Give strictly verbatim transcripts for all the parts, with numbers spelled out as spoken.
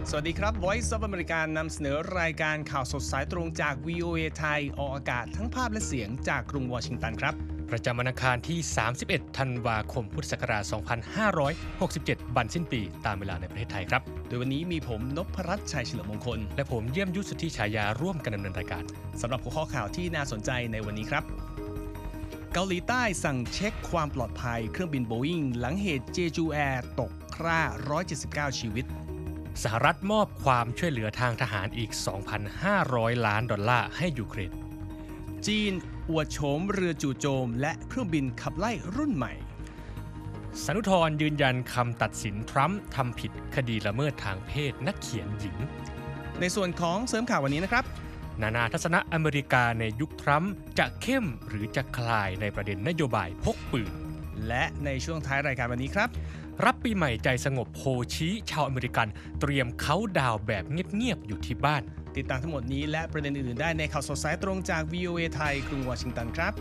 สวัสดีครับ Voice of America นำเสนอรายการข่าวสดสายตรงจาก วี โอ เอ ไทยออกอากาศทั้งภาพและเสียงจากกรุงวอชิงตันครับประจำวันอังคารที่สามสิบเอ็ดธันวาคมพุทธศักราชสองพันห้าร้อยหกสิบเจ็ดบันสิ้นปีตามเวลาในประเทศไทยครับโดยวันนี้มีผมนพรัตน์ชัยเฉลิมมงคลและผมเยี่ยมยุทธสุทธิฉายาร่วมกันดำเนินรายการสำหรับหัวข้อข่าวที่น่าสนใจในวันนี้ครับเกาหลีใต้สั่งเช็คความปลอดภัยเครื่องบินโบอิงหลังเหตุเจจูแอร์ตกคร่าหนึ่งร้อยเจ็ดสิบเก้าชีวิตสหรัฐมอบความช่วยเหลือทางทหารอีก สองพันห้าร้อย ล้านดอลลาร์ให้ยูเครนจีนอวดโฉมเรือจู่โจมและเครื่องบินขับไล่รุ่นใหม่สนุธรยืนยันคำตัดสินทรัมป์ทำผิดคดีละเมิดทางเพศนักเขียนหญิงในส่วนของเสริมข่าววันนี้นะครับนานาทัศนะอเมริกาในยุคทรัมป์จะเข้มหรือจะคลายในประเด็นนโยบายพกปืนและในช่วงท้ายรายการวันนี้ครับรับปีใหม่ใจสงบโพชี้ชาวอเมริกันเตรียมเค้าดาวแบบเงียบๆอยู่ที่บ้านติดตามทั้งหมดนี้และประเด็นอื่นๆได้ในข่าวสดสายตรงจาก วี โอ เอ ไทยกรุงวอชิงตันครับ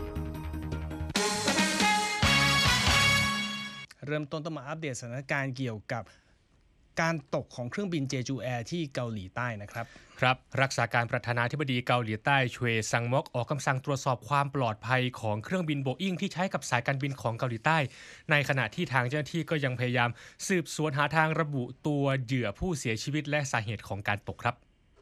เริ่มต้นต้องมาอัปเดตสถานการณ์เกี่ยวกับการตกของเครื่องบินเจจูแอร์ที่เกาหลีใต้นะครับครับรักษาการประธานาธิบดีเกาหลีใต้ชเวซังม็อกออกคำสั่งตรวจสอบความปลอดภัยของเครื่องบินโบอิงที่ใช้กับสายการบินของเกาหลีใต้ในขณะที่ทางเจ้าหน้าที่ก็ยังพยายามสืบสวนหาทางระบุตัวเหยื่อผู้เสียชีวิตและสาเหตุของการตกครับ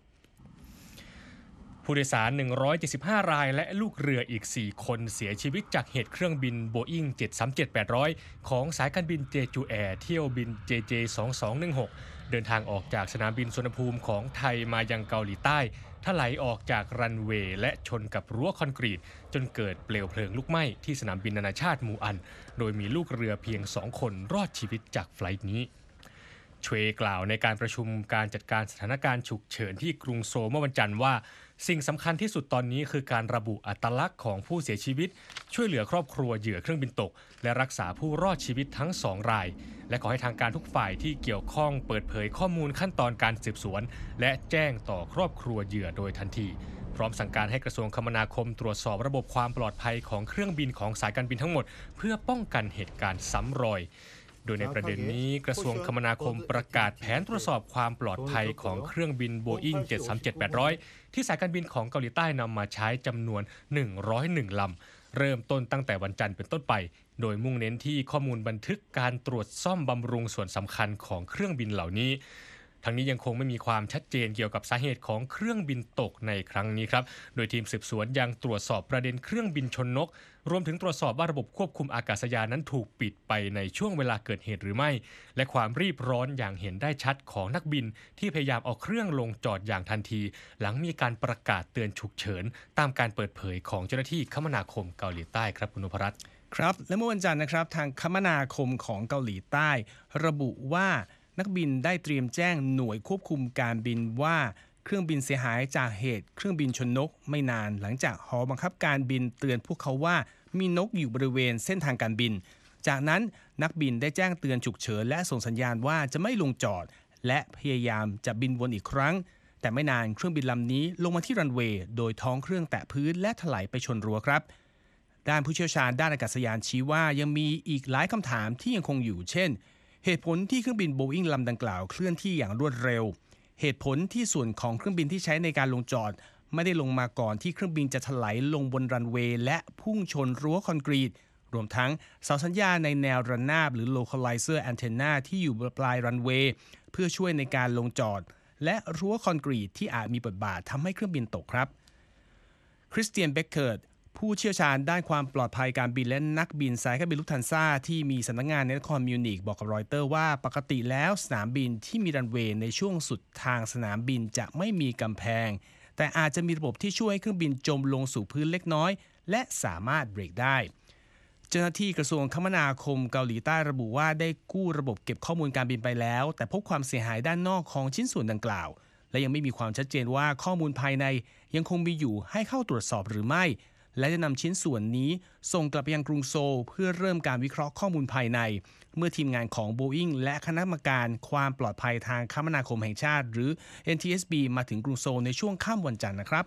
ผู้โดยสารหนึ่งร้อยเจ็ดสิบห้ารายและลูกเรืออีกสี่คนเสียชีวิตจากเหตุเครื่องบิน Boeing เจ็ดสามเจ็ด แปดร้อย ของสายการบินเจจูแอร์เที่ยวบิน เจ เจ สองสองหนึ่งหก เดินทางออกจากสนามบินสุวรรณภูมิของไทยมายังเกาหลีใต้ถลายออกจากรันเวย์และชนกับรั้วคอนกรีตจนเกิดเปลวเพลิงลุกไหม้ที่สนามบินนานาชาติมูอันโดยมีลูกเรือเพียงสองคนรอดชีวิตจากไฟลท์นี้ชเวกล่าวในการประชุมการจัดการสถานการณ์ฉุกเฉินที่กรุงโซลเมื่อวันจันทร์ว่าสิ่งสำคัญที่สุดตอนนี้คือการระบุอัตลักษณ์ของผู้เสียชีวิตช่วยเหลือครอบครัวเหยื่อเครื่องบินตกและรักษาผู้รอดชีวิตทั้งสองรายและขอให้ทางการทุกฝ่ายที่เกี่ยวข้องเปิดเผยข้อมูลขั้นตอนการสืบสวนและแจ้งต่อครอบครัวเหยื่อโดยทันทีพร้อมสั่งการให้กระทรวงคมนาคมตรวจสอบระบบความปลอดภัยของเครื่องบินของสายการบินทั้งหมดเพื่อป้องกันเหตุการณ์ซ้ำรอยโดยในประเด็นนี้กระทรวงคมนาคมประกาศแผนตรวจสอบความปลอดภัยของเครื่องบิน Boeing เจ็ดสามเจ็ด แปดร้อย ที่สายการบินของเกาหลีใต้นำมาใช้จำนวนหนึ่งร้อยเอ็ดลำเริ่มต้นตั้งแต่วันจันทร์เป็นต้นไปโดยมุ่งเน้นที่ข้อมูลบันทึกการตรวจซ่อมบำรุงส่วนสำคัญของเครื่องบินเหล่านี้ทั้งนี้ยังคงไม่มีความชัดเจนเกี่ยวกับสาเหตุของเครื่องบินตกในครั้งนี้ครับโดยทีมสืบสวนยังตรวจสอบประเด็นเครื่องบินชนนกรวมถึงตรวจสอบว่าระบบควบคุมอากาศยานนั้นถูกปิดไปในช่วงเวลาเกิดเหตุหรือไม่และความรีบร้อนอย่างเห็นได้ชัดของนักบินที่พยายามเอาเครื่องลงจอดอย่างทันทีหลังมีการประกาศเตือนฉุกเฉินตามการเปิดเผยของเจ้าหน้าที่คมนาคมเกาหลีใต้ครับคุณนพรัตน์ครับและเมื่อวันจันทร์นะครับทางคมนาคมของเกาหลีใต้ระบุว่านักบินได้เตรียมแจ้งหน่วยควบคุมการบินว่าเครื่องบินเสียหายจากเหตุเครื่องบินชนนกไม่นานหลังจากหอบังคับการบินเตือนพวกเขาว่ามีนกอยู่บริเวณเส้นทางการบินจากนั้นนักบินได้แจ้งเตือนฉุกเฉินและส่งสัญญาณว่าจะไม่ลงจอดและพยายามจะบินวนอีกครั้งแต่ไม่นานเครื่องบินลำนี้ลงมาที่รันเวย์โดยท้องเครื่องแตะพื้นและถลายไปชนรั้วครับด้านผู้เชี่ยวชาญด้านอากาศยานชี้ว่ายังมีอีกหลายคำถามที่ยังคงอยู่เช่นเหตุผลที่เครื่องบินโบอิงลำดังกล่าวเคลื่อนที่อย่างรวดเร็วเหตุผลที่ส่วนของเครื่องบินที่ใช้ในการลงจอดไม่ได้ลงมาก่อนที่เครื่องบินจะถลายลงบนรันเวย์และพุ่งชนรั้วคอนกรีตรวมทั้งเสาสัญญาณในแนวระนาบหรือ localizer antenna ที่อยู่บนปลายรันเวย์เพื่อช่วยในการลงจอดและรั้วคอนกรีตที่อาจมีบทบาททำให้เครื่องบินตกครับคริสเตียนเบคเกิร์ตผู้เชี่ยวชาญด้านความปลอดภัยการบินและนักบินสายการบินลุฟทันซ่าที่มีสำนักงานในนครมิวนิกบอกกับรอยเตอร์ว่าปกติแล้วสนามบินที่มีรันเวย์ในช่วงสุดทางสนามบินจะไม่มีกำแพงแต่อาจจะมีระบบที่ช่วยให้เครื่องบินจมลงสู่พื้นเล็กน้อยและสามารถเบรกได้เจ้าหน้าที่กระทรวงคมนาคมเกาหลีใต้ระบุว่าได้กู้ระบบเก็บข้อมูลการบินไปแล้วแต่พบความเสียหายด้านนอกของชิ้นส่วนดังกล่าวและยังไม่มีความชัดเจนว่าข้อมูลภายในยังคงมีอยู่ให้เข้าตรวจสอบหรือไม่และจะนำชิ้นส่วนนี้ส่งกลับไปยังกรุงโซลเพื่อเริ่มการวิเคราะห์ข้อมูลภายในเมื่อทีมงานของ Boeing และคณะกรรมการความปลอดภัยทางคมนาคมแห่งชาติหรือ เอ็น ที เอส บี มาถึงกรุงโซลในช่วงค่ำวันจันทร์นะครับ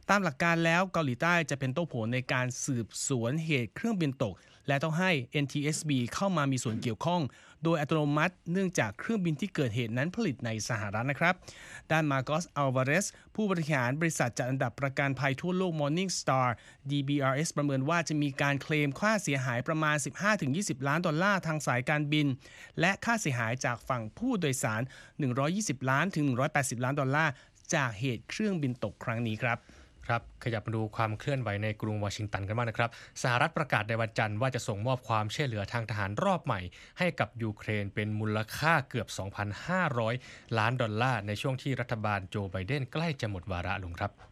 ตามหลักการแล้วเกาหลีใต้จะเป็นโต้โผในการสืบสวนเหตุเครื่องบินตกและต้องให้ เอ็น ที เอส บี เข้ามามีส่วนเกี่ยวข้องโดยอัตโนมัติเนื่องจากเครื่องบินที่เกิดเหตุนั้นผลิตในสหรัฐนะครับด้านมาโกส อัลวาเรสผู้บริหารบริษัทจัดอันดับประกันภัยทั่วโลก Morningstar ดี บี อาร์ เอส ประเมินว่าจะมีการเคลมค่าเสียหายประมาณ สิบห้าถึงยี่สิบ ล้านดอลลาร์ทางสายการบินและค่าเสียหายจากฝั่งผู้โดยสารหนึ่งร้อยยี่สิบล้านถึงหนึ่งร้อยแปดสิบล้านดอลลาร์จากเหตุเครื่องบินตกครั้งนี้ครับครับขยับมาดูความเคลื่อนไหวในกรุงวอชิงตันกันบ้างนะครับสหรัฐประกาศในวันจันทร์ว่าจะส่งมอบความช่วยเหลือทางทหารรอบใหม่ให้กับยูเครนเป็นมูลค่าเกือบ สองพันห้าร้อย ล้านดอลลาร์ในช่วงที่รัฐบาลโจไบเดนใกล้จะหมดวาระลงครับ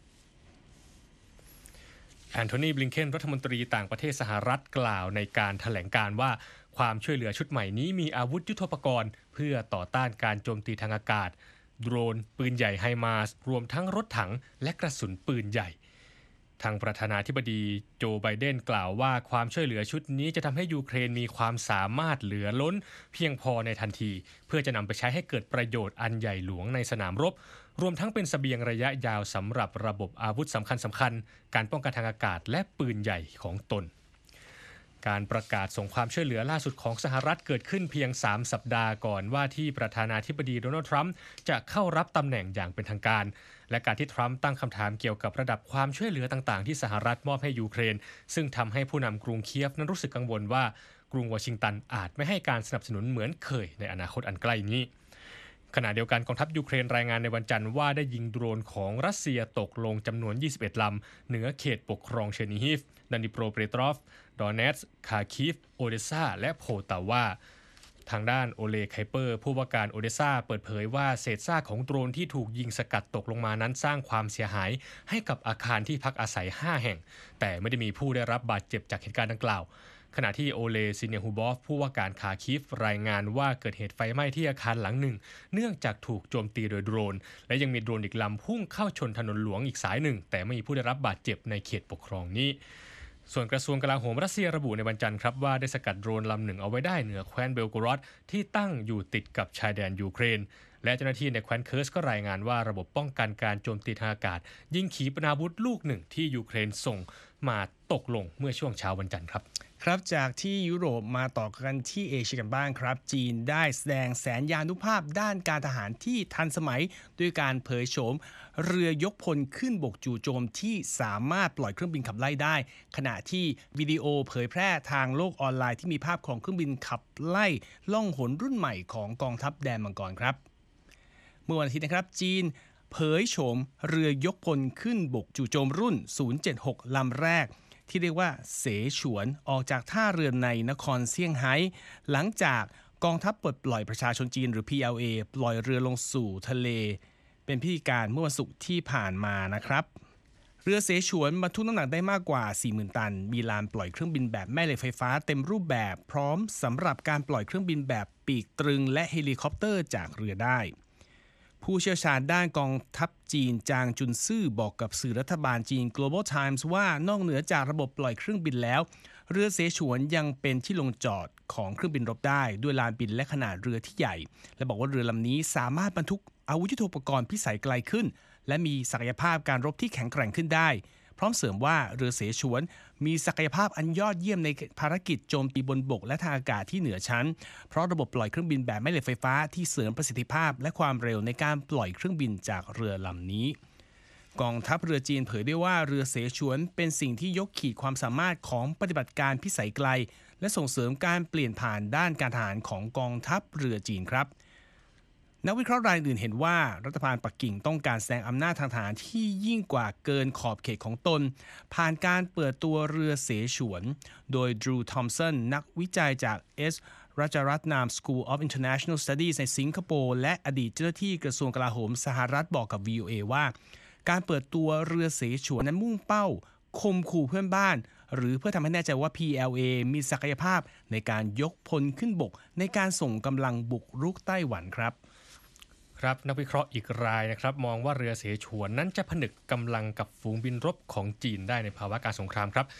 แอนโทนี บลิงเคนรัฐมนตรีต่างประเทศสหรัฐกล่าวในการแถลงการว่าความช่วยเหลือชุดใหม่นี้มีอาวุธยุทโธปกรณ์เพื่อต่อต้านการโจมตีทางอากาศโดรนปืนใหญ่ไฮมาร์สรวมทั้งรถถังและกระสุนปืนใหญ่ทางประธานาธิบดีโจไบเดนกล่าวว่าความช่วยเหลือชุดนี้จะทำให้ยูเครนมีความสามารถเหลือล้นเพียงพอในทันทีเพื่อจะนำไปใช้ให้เกิดประโยชน์อันใหญ่หลวงในสนามรบรวมทั้งเป็นเสบียงระยะยาวสำหรับระบบอาวุธสำคัญสำคัญการป้องกันทางอากาศและปืนใหญ่ของตนการประกาศส่งความช่วยเหลือล่าสุดของสหรัฐเกิดขึ้นเพียงสามสัปดาห์ก่อนว่าที่ประธานาธิบดีโดนัลด์ทรัมป์จะเข้ารับตำแหน่งอย่างเป็นทางการและการที่ทรัมป์ตั้งคำถามเกี่ยวกับระดับความช่วยเหลือต่างๆที่สหรัฐมอบให้ยูเครนซึ่งทำให้ผู้นำกรุงเคียฟนั้นรู้สึกกังวลว่ากรุงวอชิงตันอาจไม่ให้การสนับสนุนเหมือนเคยในอนาคตอันใกล้นี้ขณะเดียวกันกองทัพยูเครนรายงานในวันจันทร์ว่าได้ยิงโดรนของรัสเซียตกลงจำนวนยี่สิบเอ็ดลำเหนือเขตปกครองเชนิฮิฟดานิโปรเปโตรฟดอนเนตส์คาคิฟโอเดซาและโพตาวาทางด้านโอเลไคเปอร์ผู้ว่าการโอเดซาเปิดเผยว่าเศษซากของโดรนที่ถูกยิงสกัดตกลงมานั้นสร้างความเสียหายให้กับอาคารที่พักอาศัยห้าแห่งแต่ไม่ได้มีผู้ได้รับบาดเจ็บจากเหตุการณ์ดังกล่าวขณะที่โอเลซิเนฮูบอฟผู้ว่าการคาคิฟรายงานว่าเกิดเหตุไฟไหม้ที่อาคารหลังหนึ่งเนื่องจากถูกโจมตีโดยโดรนและยังมีโดรนอีกลำพุ่งเข้าชนถนนหลวงอีกสายหนึ่งแต่ไม่มีผู้ได้รับบาดเจ็บในเขตปกครองนี้ส่วนกระทรวงกลาโหมรัสเซียระบุในวันจันทร์ครับว่าได้สกัดโดรนลำหนึ่งเอาไว้ได้เหนือแคว้นเบลโกรอดที่ตั้งอยู่ติดกับชายแดนยูเครนและเจ้าหน้าที่ในแคว้นเคิร์สก็รายงานว่าระบบป้องกันการโจมตีทางอากาศยิงขีปนาวุธลูกหนึ่งที่ยูเครนส่งมาตกลงเมื่อช่วงเช้าวันจันทร์ครับครับจากที่ยุโรปมาต่อกันที่เอเชียกันบ้างครับจีนได้แสดงแสนยานุภาพด้านการทหารที่ทันสมัยด้วยการเผยโฉมเรือยกพลขึ้นบกจู่โจมที่สามารถปล่อยเครื่องบินขับไล่ได้ขณะที่วิดีโอเผยแพร่ทางโลกออนไลน์ที่มีภาพของเครื่องบินขับไล่ล่องหนรุ่นใหม่ของกองทัพแดนมังกรครับเมื่อวันอาทิตย์นะครับจีนเผยโฉมเรือยกพลขึ้นบกจู่โจมรุ่นศูนย์เจ็ดหกลำแรกที่เรียกว่าเสฉวนออกจากท่าเรือในนครเซี่ยงไฮ้หลังจากกองทัพปลดปล่อยประชาชนจีนหรือ พี แอล เอ ปล่อยเรือลงสู่ทะเลเป็นพิธีการเมื่อวันศุกร์ที่ผ่านมานะครับเรือเสฉวนบรรทุกน้ำหนักได้มากกว่า สี่หมื่น ตันมีลานปล่อยเครื่องบินแบบแม่เหล็กไฟฟ้าเต็มรูปแบบพร้อมสำหรับการปล่อยเครื่องบินแบบปีกตรึงและเฮลิคอปเตอร์จากเรือได้ผู้เชี่ยวชาญด้านกองทัพจีนจางจุนซื่อบอกกับสื่อรัฐบาลจีน Global Times ว่านอกเหนือจากระบบปล่อยเครื่องบินแล้วเรือเสฉวนยังเป็นที่ลงจอดของเครื่องบินรบได้ด้วยลานบินและขนาดเรือที่ใหญ่และบอกว่าเรือลำนี้สามารถบรรทุกอาวุธยุทโธปกรณ์พิสัยไกลขึ้นและมีศักยภาพการรบที่แข็งแกร่งขึ้นได้พร้อมเสริมว่าเรือเสฉวนมีศักยภาพอันยอดเยี่ยมในภารกิจโจมตีบนบกและทางอากาศที่เหนือชั้นเพราะระบบปล่อยเครื่องบินแบบแม่เหล็กไฟฟ้าที่เสริมประสิทธิภาพและความเร็วในการปล่อยเครื่องบินจากเรือลำนี้กองทัพเรือจีนเผยด้วยว่าเรือเสฉวนเป็นสิ่งที่ยกขีดความสามารถของปฏิบัติการพิสัยไกลและส่งเสริมการเปลี่ยนผ่านด้านการทหารของกองทัพเรือจีนครับนักวิเคราะห์รายอื่นเห็นว่ารัฐบาลปักกิ่งต้องการแสดงอำนาจทางทหารที่ยิ่งกว่าเกินขอบเขตของตนผ่านการเปิดตัวเรือเสฉวนโดยดรูว์ทอมสันนักวิจัยจาก เอส ราชรัตนาม School of International Studies ในสิงคโปร์และอดีตเจ้าหน้าที่กระทรวงกลาโหมสหรัฐบอกกับ วี โอ เอ ว่าการเปิดตัวเรือเสฉวนนั้นมุ่งเป้าข่มขู่เพื่อนบ้านหรือเพื่อทำให้แน่ใจว่า พี แอล เอ มีศักยภาพในการยกพลขึ้นบกในการส่งกำลังบุกรุกไต้หวันครับครับนักวิเคราะห์อีกรายนะครับมองว่าเรือเสฉวนนั้นจะผนึกกำลังกับฝูงบินรบของจีนได้ในภาวะการสงครามครับโ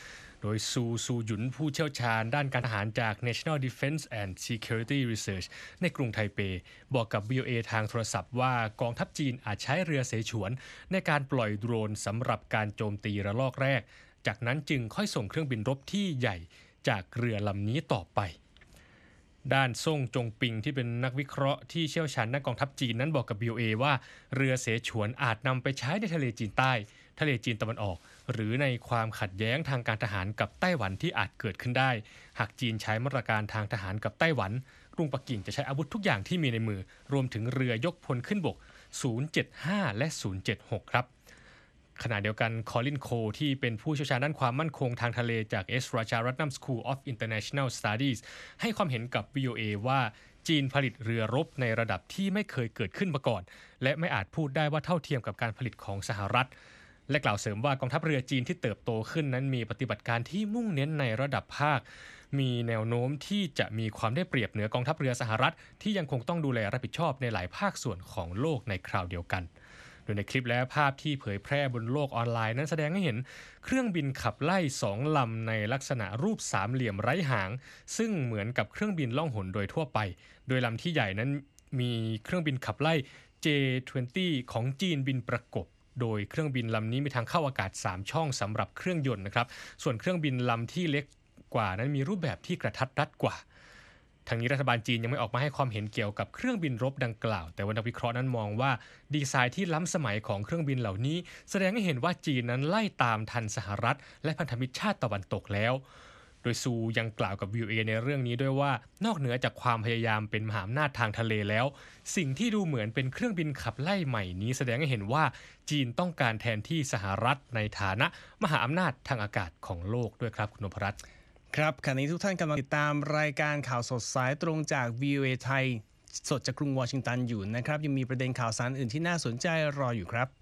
โดยซูซูหยุนผู้เชี่ยวชาญด้านการทหารจาก National Defense and Security Research ในกรุงไทเปบอกกับ วี โอ เอ ทางโทรศัพท์ว่ากองทัพจีนอาจใช้เรือเสฉวนในการปล่อยโดรนสำหรับการโจมตีระลอกแรกจากนั้นจึงค่อยส่งเครื่องบินรบที่ใหญ่จากเรือลำนี้ต่อไปด้านซ่งจงปิงที่เป็นนักวิเคราะห์ที่เชี่ยวชาญด้านกองทัพจีนนั้นบอกกับ วี โอ เอ ว่าเรือเสฉวนอาจนำไปใช้ในทะเลจีนใต้ทะเลจีนตะวันออกหรือในความขัดแย้งทางการทหารกับไต้หวันที่อาจเกิดขึ้นได้หากจีนใช้มาตรการทางทหารกับไต้หวันกรุงปักกิ่งจะใช้อาวุธทุกอย่างที่มีในมือรวมถึงเรือยกพลขึ้นบกศูนย์เจ็ดห้าและศูนย์เจ็ดหกครับขณะเดียวกันคอลินโคที่เป็นผู้เชี่ยวชาญด้านความมั่นคงทางทะเลจาก เอส Rajaratnam School of International Studies ให้ความเห็นกับ วี โอ เอ ว่าจีนผลิตเรือรบในระดับที่ไม่เคยเกิดขึ้นมาก่อนและไม่อาจพูดได้ว่าเท่าเทียมกับการผลิตของสหรัฐและกล่าวเสริมว่ากองทัพเรือจีนที่เติบโตขึ้นนั้นมีปฏิบัติการที่มุ่งเน้นในระดับภาคมีแนวโน้มที่จะมีความได้เปรียบเหนือกองทัพเรือสหรัฐที่ยังคงต้องดูแลรับผิดชอบในหลายภาคส่วนของโลกในคราวเดียวกันโดยในคลิปและภาพที่เผยแพร่บนโลกออนไลน์นั้นแสดงให้เห็นเครื่องบินขับไล่สองลำในลักษณะรูปสามเหลี่ยมไร้หางซึ่งเหมือนกับเครื่องบินล่องหนโดยทั่วไปโดยลำที่ใหญ่นั้นมีเครื่องบินขับไล่ เจ ยี่สิบ ของจีนบินประกบโดยเครื่องบินลำนี้มีทางเข้าอากาศสามช่องสำหรับเครื่องยนต์นะครับส่วนเครื่องบินลำที่เล็กกว่านั้นมีรูปแบบที่กระทัดรัดกว่าทางนี้รัฐบาลจีนยังไม่ออกมาให้ความเห็นเกี่ยวกับเครื่องบินรบดังกล่าวแต่ว่านักวิเคราะห์นั้นมองว่าดีไซน์ที่ล้ำสมัยของเครื่องบินเหล่านี้แสดงให้เห็นว่าจีนนั้นไล่ตามทันสหรัฐและพันธมิตรชาติตะวันตกแล้วโดยซูยังกล่าวกับ วี โอ เอ ในเรื่องนี้ด้วยว่านอกเหนือจากความพยายามเป็นมหาอำนาจทางทะเลแล้วสิ่งที่ดูเหมือนเป็นเครื่องบินขับไล่ใหม่นี้แสดงให้เห็นว่าจีนต้องการแทนที่สหรัฐในฐานะมหาอำนาจทางอากาศของโลกด้วยครับคุณนพรัตน์ครับขณะนี้ทุกท่านกำลังติดตามรายการข่าวสดสายตรงจาก วี โอ เอ ไทยสดจากกรุงวอชิงตันอยู่นะครับยังมีประเด็นข่าวสารอื่นที่น่าสนใจรออยู่ครับ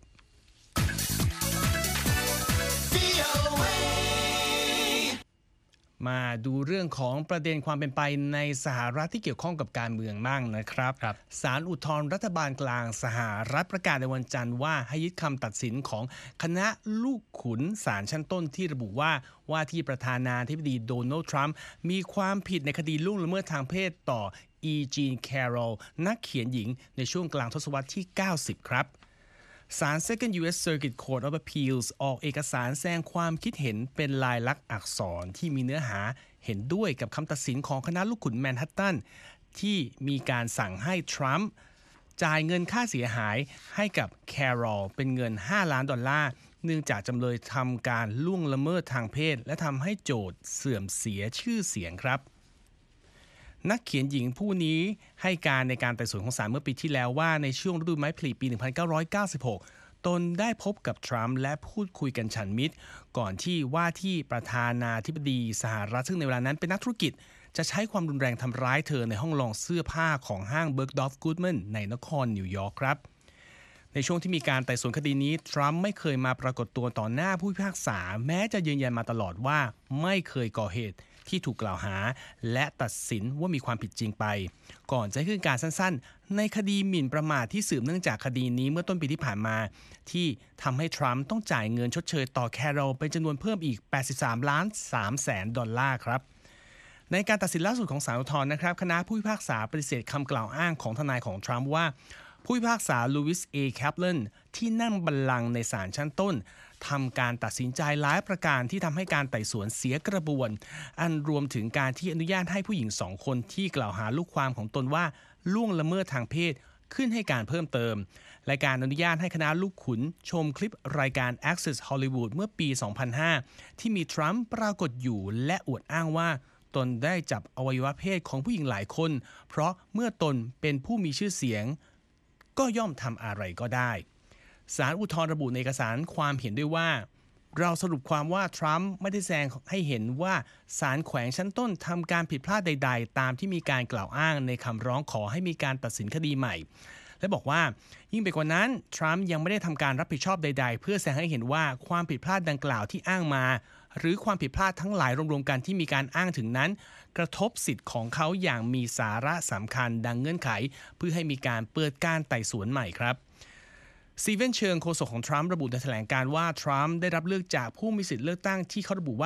มาดูเรื่องของประเด็นความเป็นไปในสหรัฐที่เกี่ยวข้องกับการเมืองบ้างนะครับครับศาลอุทธรณ์รัฐบาลกลางสหรัฐประกาศในวันจันทร์ว่าให้ยึดคำตัดสินของคณะลูกขุนศาลชั้นต้นที่ระบุว่าว่าที่ประธานาธิบดีโดนัลด์ทรัมป์มีความผิดในคดีล่วงละเมิดทางเพศต่ออีจีนแคโรลนักเขียนหญิงในช่วงกลางทศวรรษที่เก้าสิบครับศาล Second ยู เอส Circuit Court of Appeals ออกเอกสารแสดงความคิดเห็นเป็นลายลักษณ์อักษรที่มีเนื้อหาเห็นด้วยกับคำตัดสินของคณะลูกขุนแมนฮัตตันที่มีการสั่งให้ทรัมป์จ่ายเงินค่าเสียหายให้กับแคโรลเป็นเงินห้าล้านดอลลาร์เนื่องจากจำเลยทำการล่วงละเมิดทางเพศและทำให้โจทก์เสื่อมเสียชื่อเสียงครับนักเขียนหญิงผู้นี้ให้การในการไต่สวนของศาลเมื่อปีที่แล้วว่าในช่วงฤดูไม้ผลิปี หนึ่งพันเก้าร้อยเก้าสิบหก ตนได้พบกับทรัมป์และพูดคุยกันฉันมิตรก่อนที่ว่าที่ประธานาธิบดีสหรัฐซึ่งในเวลานั้นเป็นนักธุรกิจจะใช้ความรุนแรงทำร้ายเธอในห้องลองเสื้อผ้าของห้าง Bergdorf Goodman ในนครนิวยอร์กครับในช่วงที่มีการไต่สวนคดีนี้ทรัมป์ไม่เคยมาปรากฏตัวต่อหน้าผู้พิพากษาแม้จะยืนยันมาตลอดว่าไม่เคยก่อเหตุที่ถูกกล่าวหาและตัดสินว่ามีความผิดจริงไปก่อนจะขึ้นการสั้นๆในคดีหมิ่นประมาทที่สืบเนื่องจากคดีนี้เมื่อต้นปีที่ผ่านมาที่ทำให้ทรัมป์ต้องจ่ายเงินชดเชยต่อแคโรลเป็นจำนวนเพิ่มอีกแปดสิบสามล้านสามแสนดอลลาร์ครับในการตัดสินล่าสุดของศาลอุทธรณ์นะครับคณะผู้พิพากษาปฏิเสธคำกล่าวอ้างของทนายของทรัมป์ว่าผู้พิพากษาลูวิส เอ แคปเลนที่นั่งบัลลังก์ในศาลชั้นต้นทำการตัดสินใจหลายประการที่ทำให้การไต่สวนเสียกระบวนอันรวมถึงการที่อนุญาตให้ผู้หญิงสองคนที่กล่าวหาลูกความของตนว่าล่วงละเมิดทางเพศขึ้นให้การเพิ่มเติมและการอนุญาตให้คณะลูกขุนชมคลิปรายการ Access Hollywood เมื่อปี สองพันห้า ที่มีทรัมป์ปรากฏอยู่และอวดอ้างว่าตนได้จับอวัยวะเพศของผู้หญิงหลายคนเพราะเมื่อตนเป็นผู้มีชื่อเสียงก็ย่อมทำอะไรก็ได้ศาลอุทธรณ์ระบุในเอกสารความเห็นด้วยว่าเราสรุปความว่าทรัมป์ไม่ได้แสดงให้เห็นว่าศาลแขวงชั้นต้นทำการผิดพลาดใดๆตามที่มีการกล่าวอ้างในคำร้องขอให้มีการตัดสินคดีใหม่และบอกว่ายิ่งไปกว่านั้นทรัมป์ยังไม่ได้ทำการรับผิดชอบใดๆเพื่อแสดงให้เห็นว่าความผิดพลาดดังกล่าวที่อ้างมาหรือความผิดพลาดทั้งหลายรวมๆกันที่มีการอ้างถึงนั้นกระทบสิทธิ์ของเขาอย่างมีสาระสำคัญดังเงื่อนไขเพื่อให้มีการเปิดการไต่สวนใหม่ครับสตีเวนเชิงโฆษกของทรัมป์ระบุในแถลงการณ์ว่าทรัมป์ได้รับเลือกจากผู้มีสิทธิ์เลือกตั้งที่เขาระบุว่า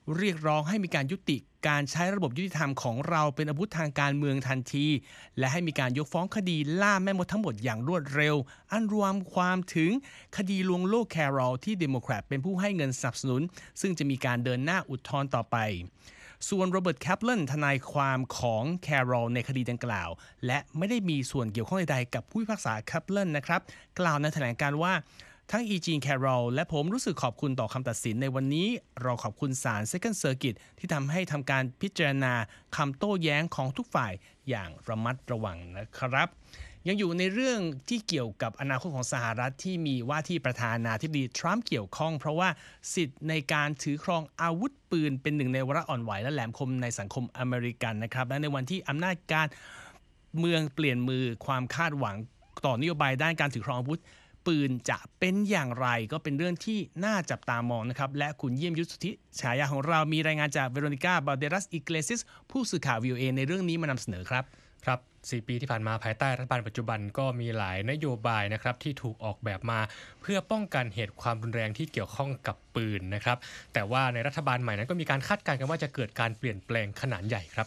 เรียกร้องให้มีการยุติการใช้ระบบยุติธรรมของเราเป็นอาวุธทางการเมืองทันทีและให้มีการยกฟ้องคดีล่าแม่มดทั้งหมดอย่างรวดเร็วอันรวมความถึงคดีลวงโลกแคโรลที่เดโมแครตเป็นผู้ให้เงินสนับสนุนซึ่งจะมีการเดินหน้าอุทธรณ์ต่อไปส่วนโรเบิร์ตแคปเลนทนายความของแคโรลในคดีดังกล่าวและไม่ได้มีส่วนเกี่ยวข้องใดๆกับผู้พิพากษาแคปเลนนะครับกล่าวในแถลงการณ์ว่าทั้งอีจีนแคโรลและผมรู้สึกขอบคุณต่อคำตัดสินในวันนี้เราขอบคุณศาล Second Circuit ที่ทำให้ทำการพิจารณาคำโต้แย้งของทุกฝ่ายอย่างระมัดระวังนะครับยังอยู่ในเรื่องที่เกี่ยวกับอนาคตของสหรัฐที่มีว่าที่ประธานาธิบดีทรัมป์เกี่ยวข้องเพราะว่าสิทธิ์ในการถือครองอาวุธปืนเป็นหนึ่งในวาระอ่อนไหวและแหลมคมในสังคมอเมริกันนะครับและในวันที่อำนาจการเมืองเปลี่ยนมือความคาดหวังต่อนโยบายด้านการถือครองอาวุธปืนจะเป็นอย่างไรก็เป็นเรื่องที่น่าจับตามองนะครับและคุณเยี่ยมยุทธสุทธิฉายาของเรามีรายงานจากเวโรนิก้าบาเดรัสอิเกเลซิสผู้สื่อข่าว วี โอ เอ ในเรื่องนี้มานำเสนอครับครับสี่ปีที่ผ่านมาภายใต้รัฐบาลปัจจุบันก็มีหลายนโยบายนะครับที่ถูกออกแบบมาเพื่อป้องกันเหตุความรุนแรงที่เกี่ยวข้องกับปืนนะครับแต่ว่าในรัฐบาลใหม่นั้นก็มีการคาดการณ์กันว่าจะเกิดการเปลี่ยนแปลงขนาดใหญ่ครับ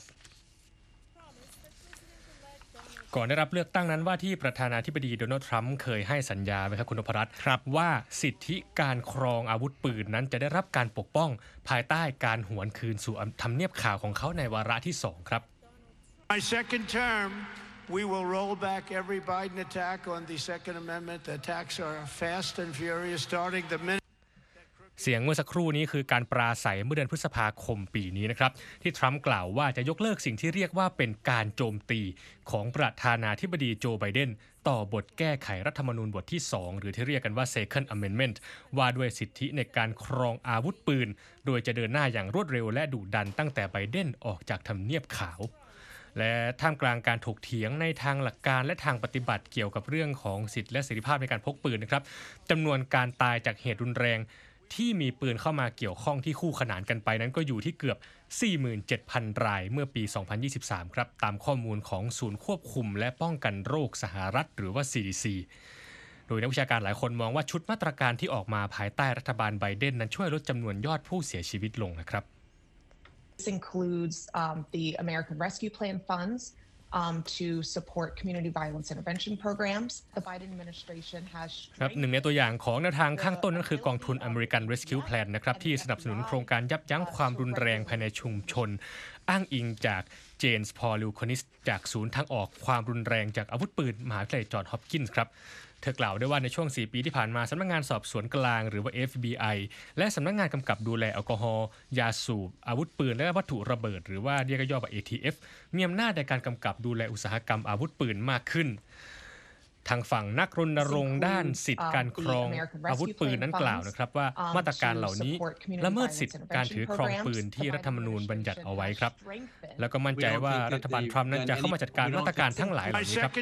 ก่อนได้รับเลือกตั้งนั้นว่าที่ประธานาธิบดีโดนัลด์ทรัมป์เคยให้สัญญาไว้ครับคุณนพรัตน์ว่าสิทธิการครองอาวุธปืนนั้นจะได้รับการปกป้องภายใต้การหวนคืนสู่ทำเนียบขาวของเขาในวาระที่สองครับ My second term, we will roll back every Biden attack on the Second Amendment. The attacks are fast and furious, starting the minute. เสียงเมื่อสักครู่นี้คือการปราศัยเมื่อเดือนพฤษภาคมปีนี้นะครับที่ทรัมป์กล่าวว่าจะยกเลิกสิ่งที่เรียกว่าเป็นการโจมตีของประธานาธิบดีโจไบเดนต่อบทแก้ไขรัฐธรรมนูญบทที่สองหรือที่เรียกกันว่า Second Amendment ว่าด้วยสิทธิในการครองอาวุธปืนโดยจะเดินหน้าอย่างรวดเร็วและดุดันตั้งแต่ไบเดนออกจากทำเนียบขาวและท่ามกลางการถกเถียงในทางหลักการและทางปฏิบัติเกี่ยวกับเรื่องของสิทธิและเสรีภาพในการพกปืนนะครับจำนวนการตายจากเหตุรุนแรงที่มีปืนเข้ามาเกี่ยวข้องที่คู่ขนานกันไปนั้นก็อยู่ที่เกือบ สี่หมื่นเจ็ดพัน รายเมื่อปี สองพันยี่สิบสาม ครับตามข้อมูลของศูนย์ควบคุมและป้องกันโรคสหรัฐหรือว่า ซี ดี ซี โดยนักวิชาการหลายคนมองว่าชุดมาตรการที่ออกมาภายใต้รัฐบาลไบเดนนั้นช่วยลดจำนวนยอดผู้เสียชีวิตลงนะครับ This includes um, the American Rescue Plan funds um, to support community violence intervention programs. The Biden administration has ครับหนึ่งในตัวอย่างของแนวทางข้างต้นนั่นคือกองทุน American Rescue Plan นะครับที่สนับสนุนโครงการยับยั้งความรุนแรงภายในชุมชนอ้างอิงจากเจนส์พอลลิวคอนิสจากศูนย์ทางออกความรุนแรงจากอาวุธปืนมหาวิทยาลัยจอห์นส์ฮอปกินส์ครับเธอกล่าวด้วยว่าในช่วงสี่ปีที่ผ่านมาสำนักงานสอบสวนกลางหรือว่า เอฟ บี ไอ และสำนักงานกำกับดูแลแอลกอฮอล์ยาสูบอาวุธปืนและวัตถุระเบิดหรือว่าเรียกย่อว่า เอ ที เอฟ มีอำนาจในการกำกับดูแลอุตสาหกรรมอาวุธปืนมากขึ้นทางฝั่งนักรณรงค์ด้านสิทธิการครองอาวุธปืนนั้นกล่าวนะครับว่ามาตรการเหล่านี้ละเมิดสิทธิการถือครองปืนที่รัฐธรรมนูญบัญญัติเอาไว้ครับแล้วก็มั่นใจว่ารัฐบาลทรัมป์นั้นจะเข้ามาจัดการมาตรการทั้งหลายเหล่านี้ครับ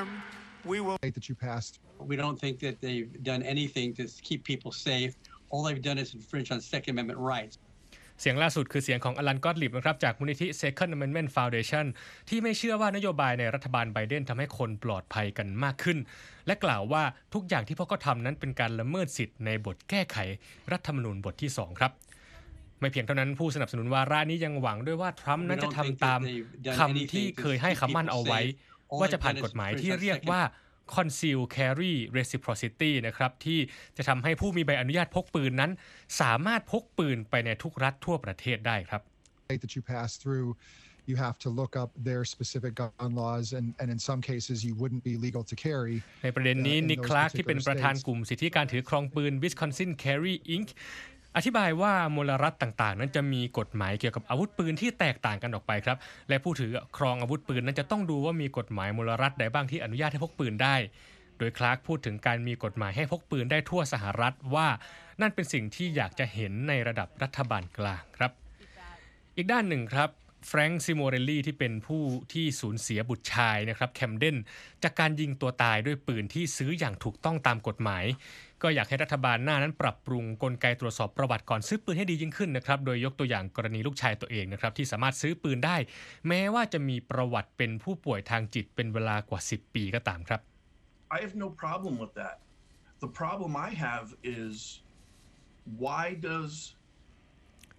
We will. That you passed. We don't think that they've done anything to keep people safe. All they've done is infringe on Second Amendment rights. เสียงล่าสุดคือเสียงของอลัน ก็อตลิบนะครับจากมูลนิธิ Second Amendment Foundation ที่ไม่เชื่อว่านโยบายในรัฐบาลไบเดนทำให้คนปลอดภัยกันมากขึ้นและกล่าวว่าทุกอย่างที่พวกเขาทำนั้นเป็นการละเมิดสิทธิ์ในบทแก้ไขรัฐธรรมนูญบทที่สองครับไม่เพียงเท่านั้นผู้สนับสนุนวาระนี้ยังหวังด้วยว่าทรัมป์นั้นจะทำตามคำที่เคยให้คำมั่นเอาไว้ว่าจะผ่านกฎหมายที่เรียกว่าConceal Carry Reciprocity นะครับที่จะทำให้ผู้มีใบอนุญาตพกปืนนั้นสามารถพกปืนไปในทุกรัฐทั่วประเทศได้ครับ That you pass through, you have to look up their specific gun laws, and, and in some cases you wouldn't be legal to carry. ในประเด็นนี้นิค คลาร์กที่เป็นประธานกลุ่มสิทธิการถือครองปืน Wisconsin Carry อิงค์ อธิบายว่ามลรัฐต่างๆนั้นจะมีกฎหมายเกี่ยวกับอาวุธปืนที่แตกต่างกันออกไปครับและผู้ถือครองอาวุธปืนนั้นจะต้องดูว่ามีกฎหมายมลรัฐใดบ้างที่อนุญาตให้พกปืนได้โดยคลาร์กพูดถึงการมีกฎหมายให้พกปืนได้ทั่วสหรัฐว่านั่นเป็นสิ่งที่อยากจะเห็นในระดับรัฐบาลกลางครับอีกด้านหนึ่งครับแฟรงค์ซิโมเรลลี่ที่เป็นผู้ที่สูญเสียบุตรชายนะครับแคมเดนจากการยิงตัวตายด้วยปืนที่ซื้ออย่างถูกต้องตามกฎหมายก็อยากให้รัฐบาลหน้านั้นปรับปรุงกลไกตรวจสอบประวัติก่อนซื้อปืนให้ดียิ่งขึ้นนะครับโดยยกตัวอย่างกรณีลูกชายตัวเองนะครับที่สามารถซื้อปืนได้แม้ว่าจะมีประวัติเป็นผู้ป่วยทางจิตเป็นเวลากว่าสิบปีก็ตามครับ I have no problem with that. The problem I have is why does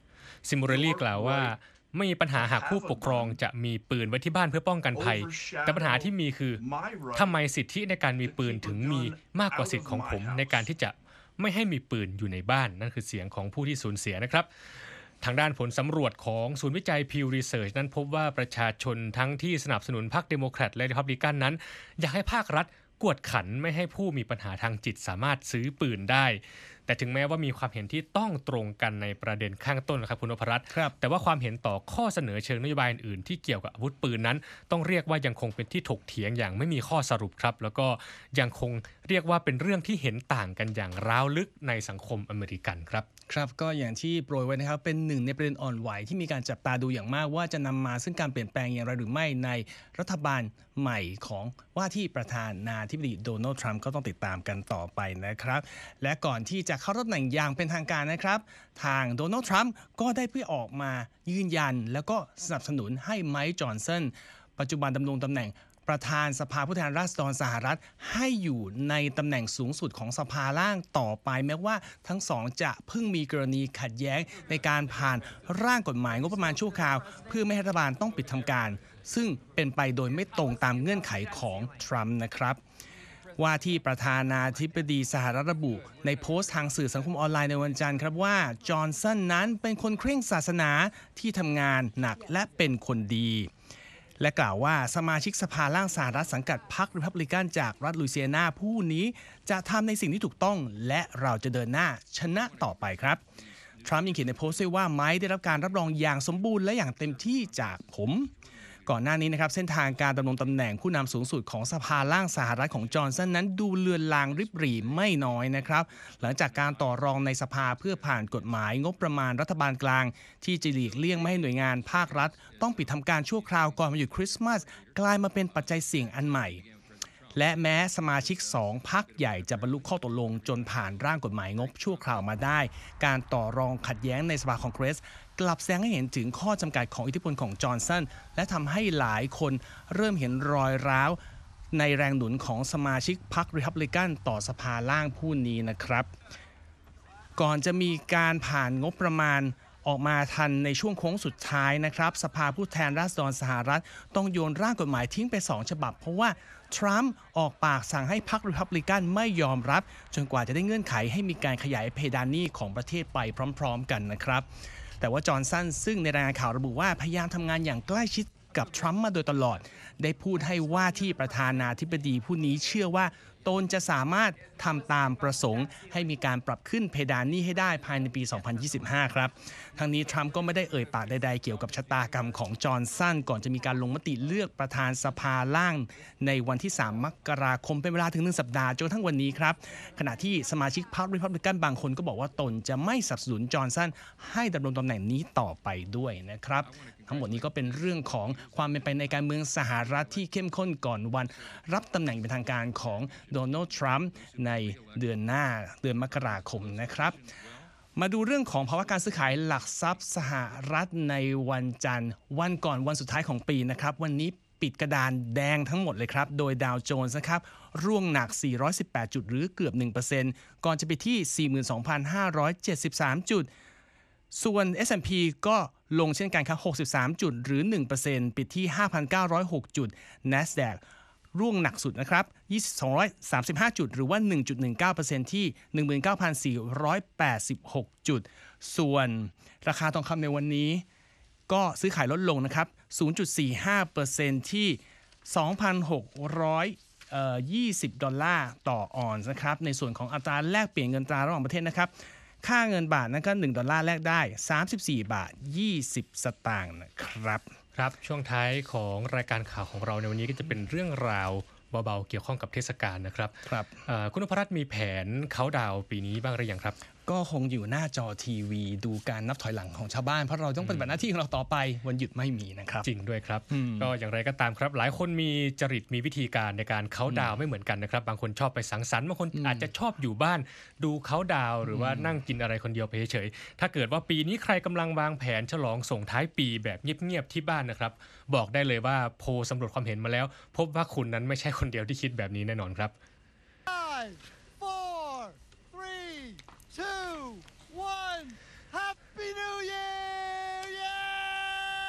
ซิโมเรลลี่กล่าวว่าไม่มีปัญหาหากผู้ปกครองจะมีปืนไว้ที่บ้านเพื่อป้องกันภัยแต่ปัญหาที่มีคือทำไมสิทธิในการมีปืนถึงมีมากกว่าสิทธิของผมในการที่จะไม่ให้มีปืนอยู่ในบ้านนั่นคือเสียงของผู้ที่สูญเสียนะครับทางด้านผลสำรวจของศูนย์วิจัย Pew Research นั้นพบว่าประชาชนทั้งที่สนับสนุนพรรคเดโมแครตและรีพับลิกันนั้นอยากให้ภาครัฐกวดขันไม่ให้ผู้มีปัญหาทางจิตสามารถซื้อปืนได้แต่ถึงแม้ว่ามีความเห็นที่ต้องตรงกันในประเด็นข้างต้นนะครับคุณนพรัตน์แต่ว่าความเห็นต่อข้อเสนอเชิงนโยบายอื่นๆที่เกี่ยวกับอาวุธปืนนั้นต้องเรียกว่ายังคงเป็นที่ถกเถียงอย่างไม่มีข้อสรุปครับแล้วก็ยังคงเรียกว่าเป็นเรื่องที่เห็นต่างกันอย่างร้าวลึกในสังคมอเมริกันครับครับก็อย่างที่โปรยไว้นะครับเป็นหนึ่งในประเด็นอ่อนไหวที่มีการจับตาดูอย่างมากว่าจะนำมาซึ่งการเปลี่ยนแปลงอย่างไรหรือไม่ในรัฐบาลใหม่ของว่าที่ประธานาธิบดีโดนัลด์ทรัมป์ก็ต้องติดตามกันต่อไปนะครับและก่อนที่จะเข้ารับตำแหน่งอย่างเป็นทางการนะครับทางโดนัลด์ทรัมป์ก็ได้เพื่อออกมายืนยันแล้วก็สนับสนุนให้ไมค์จอห์นสันปัจจุบันดำรงตำแหน่งประธานสภาผู้แทนราษฎรสหรัฐให้อยู่ในตำแหน่งสูงสุดของสภาล่างต่อไปแม้ว่าทั้งสองจะเพิ่งมีกรณีขัดแย้งในการผ่านร่างกฎหมายงบประมาณชั่วคราวเพื่อไม่ให้รัฐบาลต้องปิดทำการซึ่งเป็นไปโดยไม่ตรงตามเงื่อนไขของทรัมป์นะครับว่าที่ประธานาธิบดีสหรัฐระบุในโพสต์ทางสื่อสังคมออนไลน์ในวันจันทร์ครับว่าจอห์นสันนั้นเป็นคนเคร่งศาสนาที่ทำงานหนักและเป็นคนดีและกล่าวว่าสมาชิกสภาล่างสหรัฐสังกัดพรรครีพับลิกันจากรัฐลุยเซียนาผู้นี้จะทำในสิ่งที่ถูกต้องและเราจะเดินหน้าชนะต่อไปครับทรัมป์ยังเขียนในโพสต์ด้วยว่าไมค์ได้รับการรับรองอย่างสมบูรณ์และอย่างเต็มที่จากผมก่อนหน้านี้นะครับเส้นทางการดำรงตำแหน่งผู้นำสูงสุดของสภาล่างสหรัฐของจอห์นสันนั้นดูเลือนลางริบหรี่ไม่น้อยนะครับหลังจากการต่อรองในสภาเพื่อผ่านกฎหมายงบประมาณรัฐบาลกลางที่จะหลีกเลี่ยงไม่ให้หน่วยงานภาครัฐต้องปิดทำการชั่วคราวก่อนวันหยุดคริสต์มาสกลายมาเป็นปัจจัยเสี่ยงอันใหม่และแม้สมาชิกสองพรรคใหญ่จะบรรลุข้อตกลงจนผ่านร่างกฎหมายงบชั่วคราวมาได้การต่อรองขัดแย้งในสภาคองเกรสกลับแสดงให้เห็นถึงข้อจำกัดของอิทธิพลของจอห์นสันและทำให้หลายคนเริ่มเห็นรอยร้าวในแรงหนุนของสมาชิกพรรครีพับลิกันต่อสภาล่างผู้นี้นะครับก่อนจะมีการผ่านงบประมาณออกมาทันในช่วงโค้งสุดท้ายนะครับสภาผู้แทนราษฎรสหรัฐต้องโยนร่างกฎหมายทิ้งไปสองฉบับเพราะว่าทรัมป์ออกปากสั่งให้พรรครีพับลิกันไม่ยอมรับจนกว่าจะได้เงื่อนไขให้มีการขยายเพดานหนี้ของประเทศไปพร้อมๆกันนะครับแต่ว่าจอห์นสันซึ่งในรายงานข่าวระบุว่าพยายามทำงานอย่างใกล้ชิดกับทรัมป์มาโดยตลอดได้พูดให้ว่าที่ประธานาธิบดีผู้นี้เชื่อว่าตนจะสามารถทำตามประสงค์ให้มีการปรับขึ้นเพดานหนี้ให้ได้ภายในปี สองพันยี่สิบห้า ครับทั้งนี้ทรัมป์ก็ไม่ได้เอ่ยปากใดๆเกี่ยวกับชะตากรรมของจอห์นสันก่อนจะมีการลงมติเลือกประธานสภาล่างในวันที่สามมกราคมเป็นเวลาถึงหนึ่งสัปดาห์จนทั้งวันนี้ครับขณะที่สมาชิกพรรครีพับลิกันบางคนก็บอกว่าตนจะไม่สนับสนุนจอห์นสันให้ดำรงตำแหน่งนี้ต่อไปด้วยนะครับทั้งหมดนี้ก็เป็นเรื่องของความเป็นไปในการเมืองสหรัฐที่เข้มข้นก่อนวันรับตำแหน่งเป็นทางการของโดนัลด์ทรัมป์ในเดือนหน้าเดือนมกราคมนะครับมาดูเรื่องของภาวะการซื้อขายหลักทรัพย์สหรัฐในวันจันทร์วันก่อนวันสุดท้ายของปีนะครับวันนี้ปิดกระดานแดงทั้งหมดเลยครับโดยดาวโจนส์นะครับร่วงหนักสี่ร้อยสิบแปดจุดหรือเกือบ หนึ่งเปอร์เซ็นต์ ก่อนจะไปที่ สี่หมื่นสองพันห้าร้อยเจ็ดสิบสาม จุดส่วน เอส แอนด์ พี ก็ลงเช่นกันครับหกสิบสามจุดหรือ หนึ่งเปอร์เซ็นต์ ปิดที่ ห้าพันเก้าร้อยหก จุด NASDAQ ร่วงหนักสุดนะครับสองร้อยสามสิบห้าจุดหรือว่า หนึ่งจุดหนึ่งเก้าเปอร์เซ็นต์ ที่ หนึ่งหมื่นเก้าพันสี่ร้อยแปดสิบหก จุดส่วนราคาทองคำในวันนี้ก็ซื้อขายลดลงนะครับ ศูนย์จุดสี่ห้าเปอร์เซ็นต์ ที่ สองพันหกร้อยยี่สิบ ดอลลาร์ต่อออนซ์นะครับในส่วนของอัตราแลกเปลี่ยนเงินตราระหว่างประเทศนะครับค่าเงินบาทนั้นก็หนึ่งดอลลาร์แลกได้สามสิบสี่บาทยี่สิบสตางค์นะครับครับช่วงท้ายของรายการข่าวของเราในวันนี้ก็จะเป็นเรื่องราวเบาๆเกี่ยวข้องกับเทศกาลนะครับครับคุณนพรัตน์มีแผนเค้าดาวน์ปีนี้บ้างหรือยังครับก็คงอยู่หน้าจอทีวีดูการนับถอยหลังของชาวบ้านเพราะเราต้องปฏิบัติหน้าที่ของเราต่อไปวันหยุดไม่มีนะครับจริงด้วยครับก็อย่างไรก็ตามครับหลายคนมีจริตมีวิธีการในการเค้าดาวน์ไม่เหมือนกันนะครับบางคนชอบไปสังสรรค์บางคนอาจจะชอบอยู่บ้านดูเค้าดาวน์หรือว่านั่งกินอะไรคนเดียวไปเฉยๆถ้าเกิดว่าปีนี้ใครกำลังวางแผนฉลองส่งท้ายปีแบบเงียบๆที่บ้านนะครับบอกได้เลยว่าโพลสำรวจความเห็นมาแล้วพบว่าคุณนั้นไม่ใช่คนเดียวที่คิดแบบนี้แน่นอนครับ five, four, three, two, one Happy New Year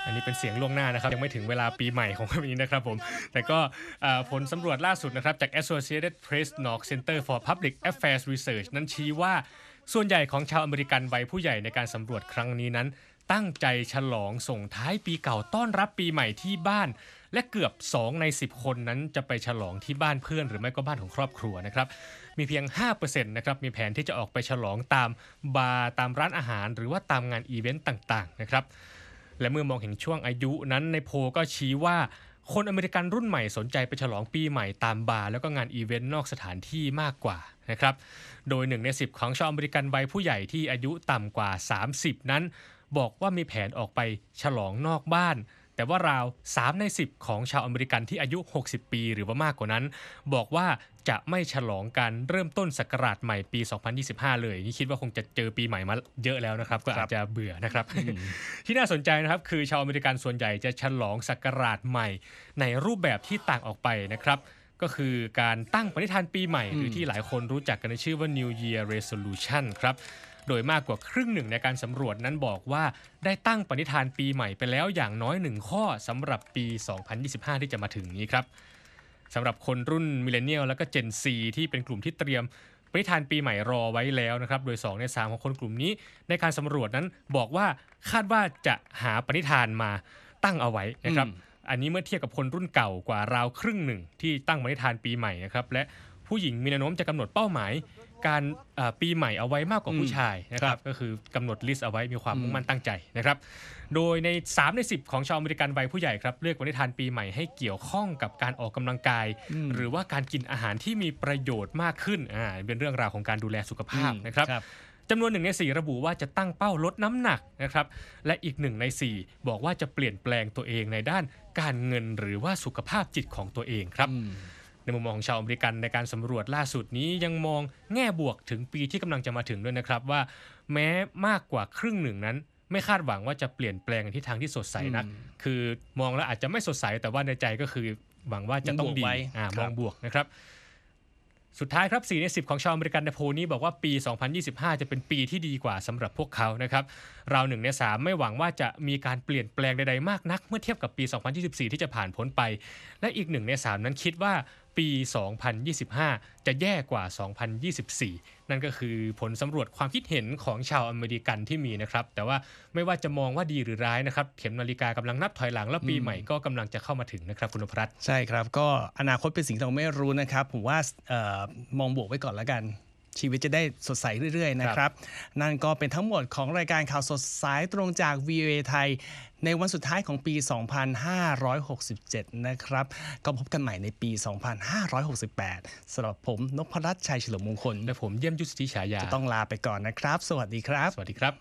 อันนี้เป็นเสียงล่วงหน้านะครับยังไม่ถึงเวลาปีใหม่ของวันนี้นะครับผมแต่ก็ผลสำรวจล่าสุดนะครับจาก Associated Press Knox Center for Public Affairs Research นั้นชี้ว่าส่วนใหญ่ของชาวอเมริกันวัยผู้ใหญ่ในการสำรวจครั้งนี้นั้นตั้งใจฉลองส่งท้ายปีเก่าต้อนรับปีใหม่ที่บ้านและเกือบสองในสิบคนนั้นจะไปฉลองที่บ้านเพื่อนหรือไม่ก็บ้านของครอบครัวนะครับมีเพียง ห้าเปอร์เซ็นต์ นะครับมีแผนที่จะออกไปฉลองตามบาร์ตามร้านอาหารหรือว่าตามงานอีเวนต์ต่างๆนะครับและเมื่อมองเห็นช่วงอายุนั้นในโพลก็ชี้ว่าคนอเมริกันรุ่นใหม่สนใจไปฉลองปีใหม่ตามบาร์แล้วก็งานอีเวนต์นอกสถานที่มากกว่านะครับโดยหนึ่งในสิบของชาวอเมริกันวัยผู้ใหญ่ที่อายุต่ำกว่าสามสิบนั้นบอกว่ามีแผนออกไปฉลองนอกบ้านแต่ว่าราวสามในสิบของชาวอเมริกันที่อายุหกสิบปีหรือว่ามากกว่านั้นบอกว่าจะไม่ฉลองการเริ่มต้นศักราชใหม่ปีสองพันยี่สิบห้าเลยนี่คิดว่าคงจะเจอปีใหม่มาเยอะแล้วนะครับก็อาจจะเบื่อนะครับ ที่น่าสนใจนะครับคือชาวอเมริกันส่วนใหญ่จะฉลองศักราชใหม่ในรูปแบบที่ต่างออกไปนะครับก็คือการตั้งปณิธานปีใหม่หรือที่หลายคนรู้จักกันในชื่อว่า New Year Resolution ครับโดยมากกว่าครึ่งหนึ่งในการสำรวจนั้นบอกว่าได้ตั้งปณิธานปีใหม่ไปแล้วอย่างน้อยหนึ่งข้อสำหรับปีสองพันยี่สิบห้าที่จะมาถึงนี้ครับสำหรับคนรุ่นมิเลเนียลและก็ Gen Z ที่เป็นกลุ่มที่เตรียมปณิธานปีใหม่รอไว้แล้วนะครับโดยสองในสามของคนกลุ่มนี้ในการสำรวจนั้นบอกว่าคาดว่าจะหาปณิธานมาตั้งเอาไว้นะครับอันนี้เมื่อเทียบกับคนรุ่นเก่ากว่าราวครึ่งหนึ่งที่ตั้งปณิธานปีใหม่นะครับและผู้หญิงมีแนวโน้มจะกำหนดเป้าหมายการปีใหม่เอาไว้มากกว่าผู้ชายนะครับก็คือกำหนดลิสต์เอาไว้มีความมุ่งมั่นตั้งใจนะครับโดยในสามในสิบของชาวอเมริกันวัยผู้ใหญ่ครับเลือกปณิธานปีใหม่ให้เกี่ยวข้องกับการออกกำลังกายหรือว่าการกินอาหารที่มีประโยชน์มากขึ้นอ่าเป็นเรื่องราวของการดูแลสุขภาพนะครับจำนวนหนึ่งในสี่ระบุว่าจะตั้งเป้าลดน้ำหนักนะครับและอีกหนึ่งในสี่บอกว่าจะเปลี่ยนแปลงตัวเองในด้านการเงินหรือว่าสุขภาพจิตของตัวเองครับในมุมมองของชาวอเมริกันในการสำรวจล่าสุดนี้ยังมองแง่บวกถึงปีที่กำลังจะมาถึงด้วยนะครับว่าแม้มากกว่าครึ่งหนึ่งนั้นไม่คาดหวังว่าจะเปลี่ยนแปลงในทิศทางที่สดใสนักคือมองแล้วอาจจะไม่สดใสแต่ว่าในใจก็คือหวังว่าจะต้องดีอ่ามองบวกนะครับสุดท้ายครับสี่ในสิบของชาวอเมริกันในโพลนี้บอกว่าปีสองพันยี่สิบห้าจะเป็นปีที่ดีกว่าสำหรับพวกเขานะครับราวหนึ่งในสามไม่หวังว่าจะมีการเปลี่ยนแปลงใดๆมากนักเมื่อเทียบกับปีสองพันยี่สิบสี่ที่จะผ่านพ้นไปและอีกหนึ่งในสามนั้นคิดว่าปีสองพันยี่สิบห้าจะแย่กว่าสองพันยี่สิบสี่นั่นก็คือผลสำรวจความคิดเห็นของชาวอเมริกันที่มีนะครับแต่ว่าไม่ว่าจะมองว่าดีหรือร้ายนะครับเข็มนาฬิกากำลังนับถอยหลังแล้วปีใหม่ก็กำลังจะเข้ามาถึงนะครับคุณนพรัตน์ใช่ครับก็อนาคตเป็นสิ่งที่เราไม่รู้นะครับผมว่าเอ่อมองบวกไว้ก่อนแล้วกันชีวิตจะได้สดใสเรื่อยๆนะครับนั่นก็เป็นทั้งหมดของรายการข่าวสดสายตรงจาก วี โอ เอ ไทยในวันสุดท้ายของปีสองพันห้าร้อยหกสิบเจ็ดนะครับก็พบกันใหม่ในปีสองพันห้าร้อยหกสิบแปดสำหรับผมนพรัตน์ชัยเฉลิมมงคลและผมเยี่ยมยุทธศรีฉายาจะต้องลาไปก่อนนะครับสวัสดีครับสวัสดีครับ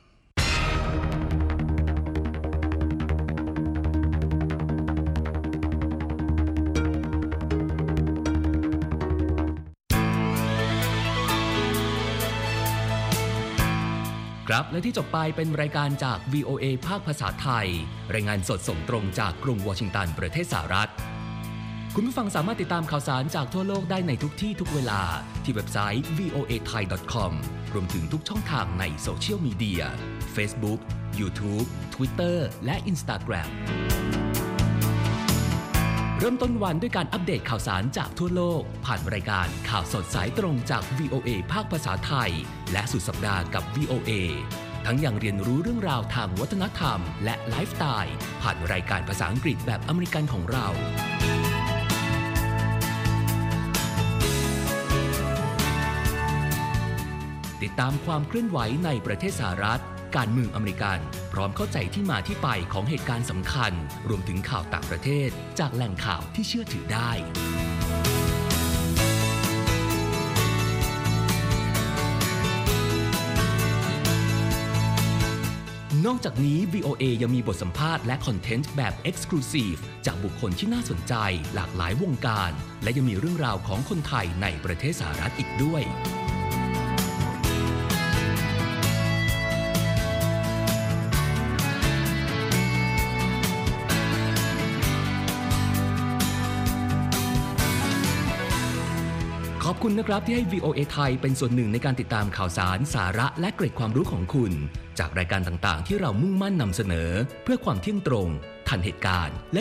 ครับและที่จบไปเป็นรายการจาก วี โอ เอ ภาคภาษาไทยรายงานสดส่งตรงจากกรุงวอชิงตันประเทศสหรัฐคุณผู้ฟังสามารถติดตามข่าวสารจากทั่วโลกได้ในทุกที่ทุกเวลาที่เว็บไซต์ วี โอ เอ ไทย ดอท คอม รวมถึงทุกช่องทางในโซเชียลมีเดีย Facebook YouTube Twitter และ Instagram เริ่มต้นวันด้วยการอัปเดตข่าวสารจากทั่วโลกผ่านรายการข่าวสดสายตรงจาก วี โอ เอ ภาคภาษาไทยและสุดสัปดาห์กับ วี โอ เอ ทั้งยังเรียนรู้เรื่องราวทางวัฒนธรรมและไลฟ์สไตล์ผ่านรายการภาษาอังกฤษแบบอเมริกันของเราติดตามความเคลื่อนไหวในประเทศสหรัฐการเมืองอเมริกันพร้อมเข้าใจที่มาที่ไปของเหตุการณ์สำคัญรวมถึงข่าวต่างประเทศจากแหล่งข่าวที่เชื่อถือได้นอกจากนี้ วี โอ เอ ยังมีบทสัมภาษณ์และคอนเทนต์แบบ Exclusive จากบุคคลที่น่าสนใจหลากหลายวงการและยังมีเรื่องราวของคนไทยในประเทศสหรัฐอีกด้วยขอบคุณนะครับที่ให้ วี โอ เอ ไทยเป็นส่วนหนึ่งในการติดตามข่าวสารสาระและเกร็ดความรู้ของคุณจากรายการต่างๆที่เรามุ่งมั่นนำเสนอเพื่อความเที่ยงตรงทันเหตุการณ์